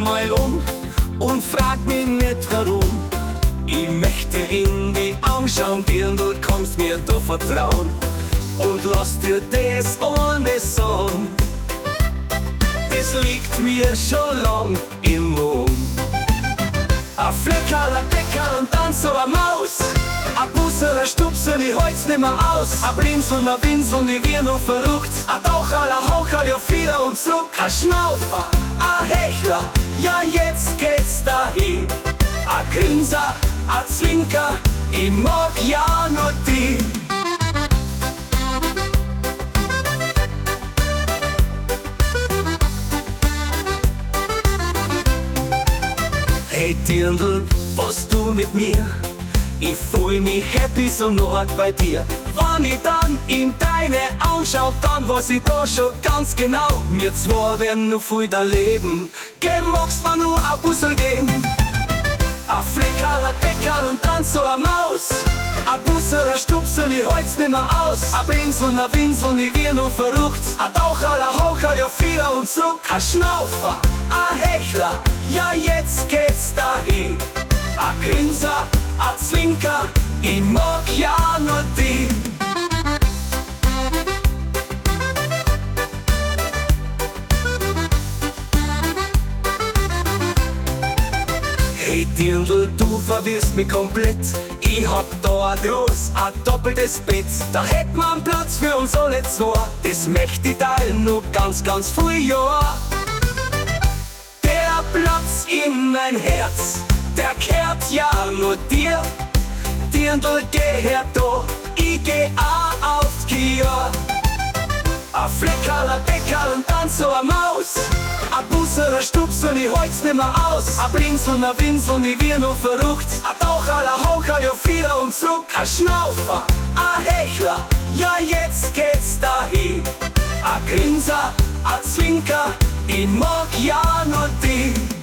mal und frag mich nicht warum. Ich möchte in die Augen schauen dir und du kannst mir da vertrauen und lass dir das ohne sagen. Das liegt mir schon lang im Mund. Ein Fleckerl, ein Deckerl und dann so eine Maus. Ein Busser, ein Stupser, ich halt's nimmer aus. Ein Blinzeln, ein Winseln, ich wir noch verrückt. Ein Taucherl, ein Hocherl, ja wieder und zurück. Ein Schnaufer, ein Hechler, ja jetzt geht's dahin. Ein Grinser, ein Zwinker, ich mag ja nur die. Hey Dirndl, was du mit mir? Ich fühl mich happy so nah bei dir. Wenn ich dann in deine Augen schau, dann weiß ich da schon ganz genau. Wir zwei werden noch viel da leben. Geh, magst mir nur ein Bussel geben. Ein Fleckerl, ein Deckerl und dann so eine Maus. Ein Busser, ein Stupser, ich halt's nimmer aus. Ein Blinzeln, ein Winseln, ich wir noch verrückt. Ein Taucherl, ein Hocherl, ja wieder und zurück. Ein Schnaufer, ein Hechler, ja jetzt geht's dahin. Ein Grinser, ein Zwinker, ich mag ja nur die. Hey Dirndl, du verwirrst mich komplett. Ich hab da ein Groß, ein doppeltes Bett. Da hätt man Platz für uns alle zwei. Das möchte ich teilen, nur ganz, ganz viel Jahr. Der Platz in mein Herz, der kehrt ja nur dir. Dirndl gehört da, ich geh auch aufs Kia. Ein Fleckerl, ein Deckerl und dann so eine Maus. Ein Busser, ein Stupser, ich halt's nimmer aus. Ein Blinzeln, ein Winseln, ich wir noch verrückt. Ein Taucherl, ein Hocherl, ja wieder und zurück. Ein Schnaufer, ein Hechler, ja jetzt geht's dahin. Ein Grinser, ein Zwinker, ich mag ja nur die.